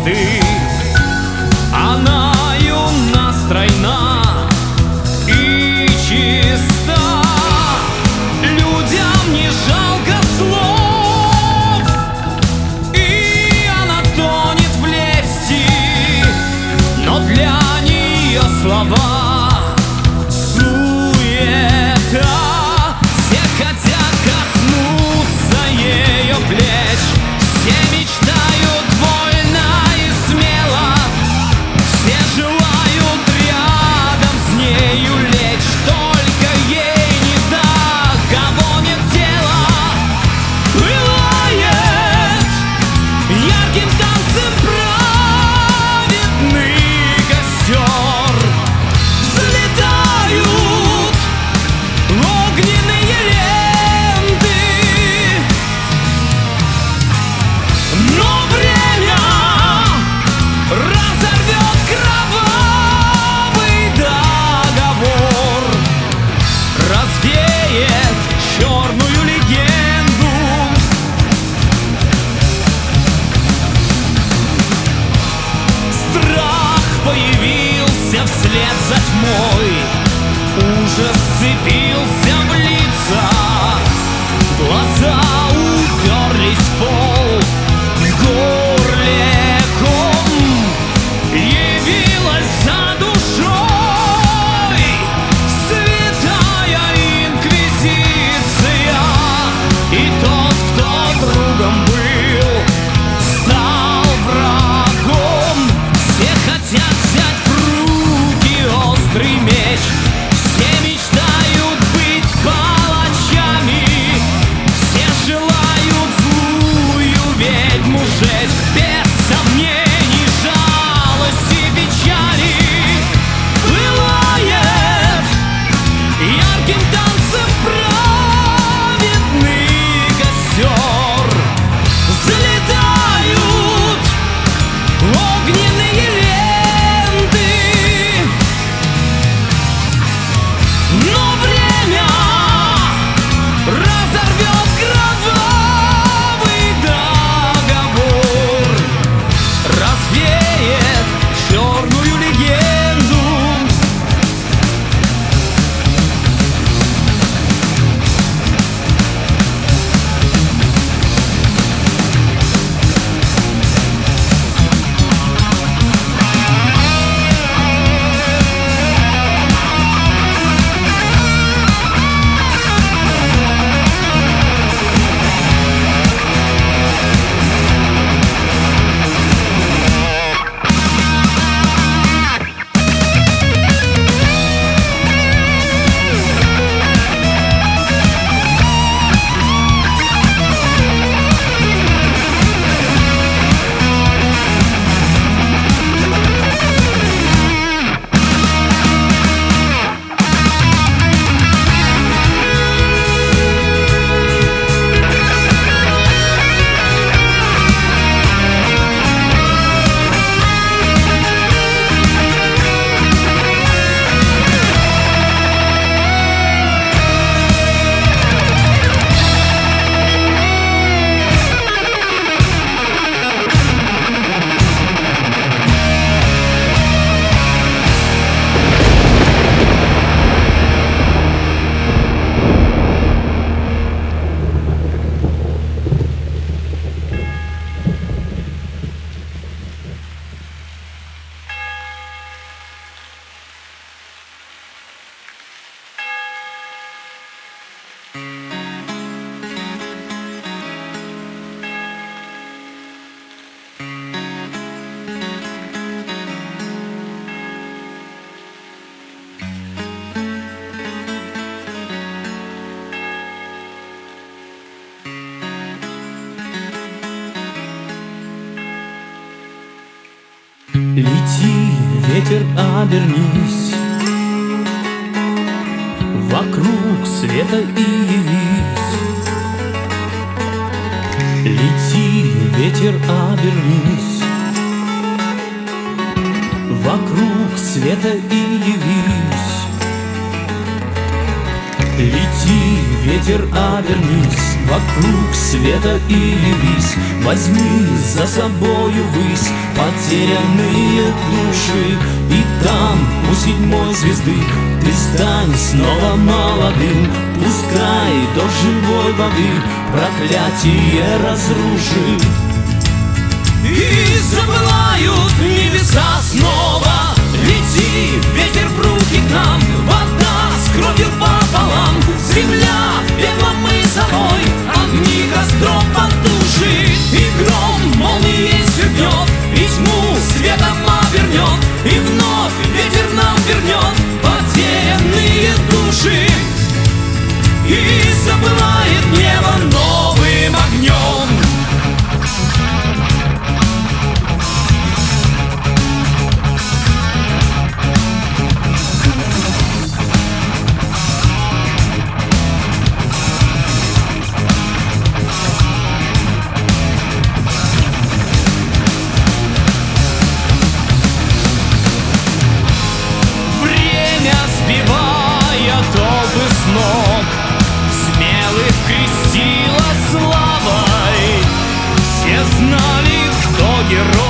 звезды. Она юна, стройна и чиста, людям не жалко слов, и она тонет в лести, но для нее слова суета. Все хотят коснуться ее плеч, все мечтают вольно и смело, все желают рядом с нею лечь, только ей не до кого нет дела. Пылает ярким танцем праведный костер, взлетают огненные ленты, но время разорвет кровавый договор, развеет черную легенду. Страх появился вслед за тьмой, ужас вцепился в лица, глаза уперлись в пол, в горле ком, явилась за душой святая инквизиция, и тот, кто другом был, стал врагом. Все хотят взять в руки острый меч, все мечтают быть палачами, все желают злую ведьму жечь, без сомнений, жалости, печали. Пылает ярким танцем праведный костер, взлетают огненные ленты, но время разорвет кровавый договор, развеет черную легенду. Лети, ветер, обернись, вокруг света и явись. Лети, ветер, обернись, вокруг света и явись. Лети, ветер, обернись, вокруг света и явись. Возьми за собою высь, под потерянные души. И там, у седьмой звезды, ты стань снова молодым. Пускай до живой воды проклятие разрушит. И запылают небеса снова. Лети, ветер, в руки к нам. Вода с кровью пополам. Земля пеплом и золой. Огни костром потушит. И гром молнией свернет. И тьму светом обернет. И вновь ветер нам вернет потерянные души. И запылает небо новым огнем. Смелых крестила славой. Все знали, кто герой.